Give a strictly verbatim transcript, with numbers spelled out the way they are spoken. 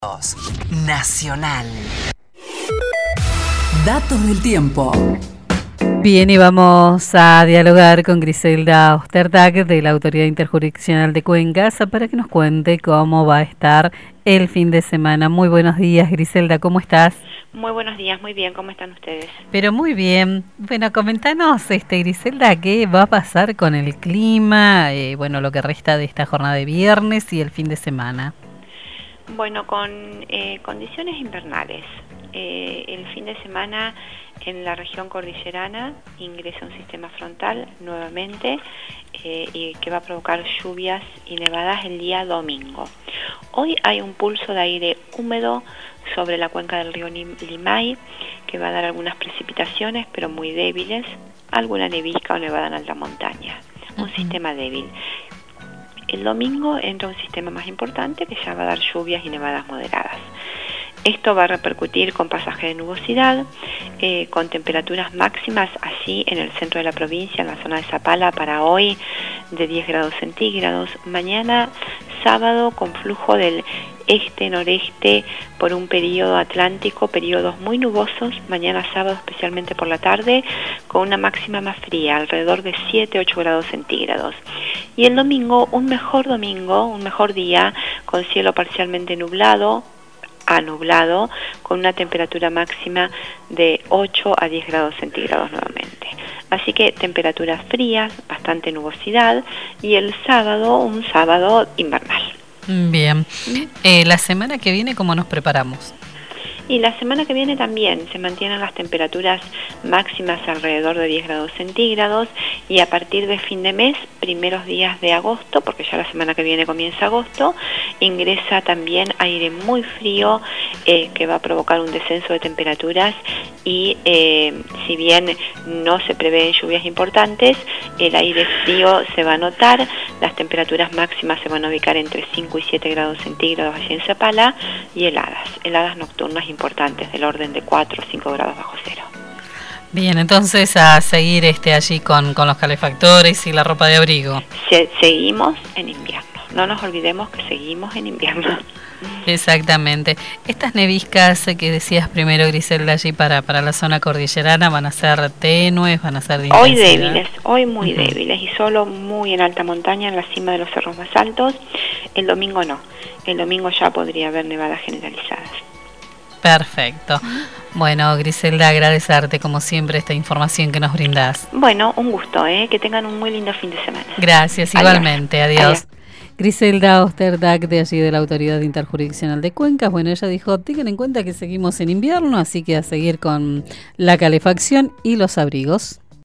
Nacional. Datos del tiempo. Bien, y vamos a dialogar con Griselda Ostertag de la Autoridad Interjurisdiccional de Cuencas para que nos cuente cómo va a estar el fin de semana. Muy buenos días, Griselda, ¿cómo estás? Muy buenos días, muy bien, ¿cómo están ustedes? Pero muy bien. Bueno, comentanos, este, Griselda, ¿qué va a pasar con el clima? Eh, bueno, lo que resta de esta jornada de viernes y el fin de semana. Bueno, con eh, condiciones invernales. Eh, el fin de semana en la región cordillerana ingresa un sistema frontal nuevamente eh, y que va a provocar lluvias y nevadas el día domingo. Hoy hay un pulso de aire húmedo sobre la cuenca del río Limay que va a dar algunas precipitaciones, pero muy débiles, alguna nevisca o nevada en alta montaña. Un uh-huh. sistema débil. El domingo entra un sistema más importante que ya va a dar lluvias y nevadas moderadas. Esto va a repercutir con pasaje de nubosidad, eh, con temperaturas máximas allí en el centro de la provincia, en la zona de Zapala, para hoy de diez grados centígrados. Mañana, sábado, con flujo del este-noreste por un periodo atlántico, periodos muy nubosos. Mañana sábado, especialmente por la tarde, con una máxima más fría, alrededor de siete a ocho grados centígrados. Y el domingo, un mejor domingo, un mejor día, con cielo parcialmente nublado, a nublado, con una temperatura máxima de ocho a diez grados centígrados nuevamente. Así que temperaturas frías, bastante nubosidad, y el sábado, un sábado invernal. Bien. Eh, la semana que viene, ¿cómo nos preparamos? Y la semana que viene también se mantienen las temperaturas máximas alrededor de diez grados centígrados, y a partir de fin de mes, primeros días de agosto, porque ya la semana que viene comienza agosto, ingresa también aire muy frío eh, que va a provocar un descenso de temperaturas y eh, si bien no se prevén lluvias importantes, el aire frío se va a notar, las temperaturas máximas se van a ubicar entre cinco y siete grados centígrados allí en Zapala, y heladas, heladas nocturnas importantes del orden de cuatro o cinco grados bajo cero. Bien, entonces a seguir este allí con, con los calefactores y la ropa de abrigo. Se, seguimos en invierno, no nos olvidemos que seguimos en invierno. Exactamente. Estas neviscas que decías primero, Griselda, allí para, para la zona cordillerana, ¿van a ser tenues, van a ser de intensidad? Hoy débiles, hoy muy uh-huh. débiles, y solo muy en alta montaña, en la cima de los cerros más altos. El domingo no, el domingo ya podría haber nevadas generalizadas. Perfecto. Bueno, Griselda, agradecerte como siempre esta información que nos brindás. Bueno, un gusto, ¿eh? Que tengan un muy lindo fin de semana. Gracias, Adiós. Igualmente, adiós. Adiós. Griselda Ostertag, de allí de la Autoridad Interjurisdiccional de Cuencas. Bueno, ella dijo, tengan en cuenta que seguimos en invierno, así que a seguir con la calefacción y los abrigos.